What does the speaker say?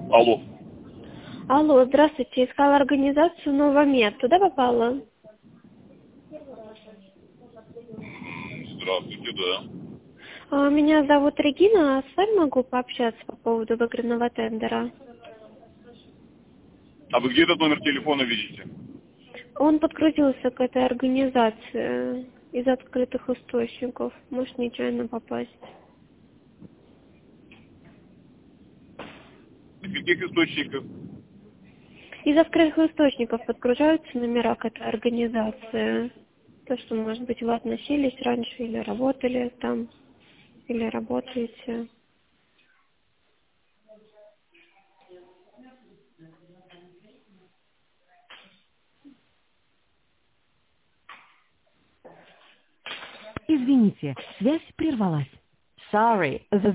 Алло. Алло, здравствуйте. Искала организацию «Новомед». Туда попала? Здравствуйте, да. Меня зовут Регина. С вами могу пообщаться по поводу выигранного тендера? А вы где этот номер телефона видите? Он подгрузился к этой организации из открытых источников. Может нечаянно попасть. Из каких источников? Из открытых источников подгружаются номера к этой организации. То, что, может быть, вы относились раньше или работали там, или работаете. Извините, связь прервалась. Sorry, the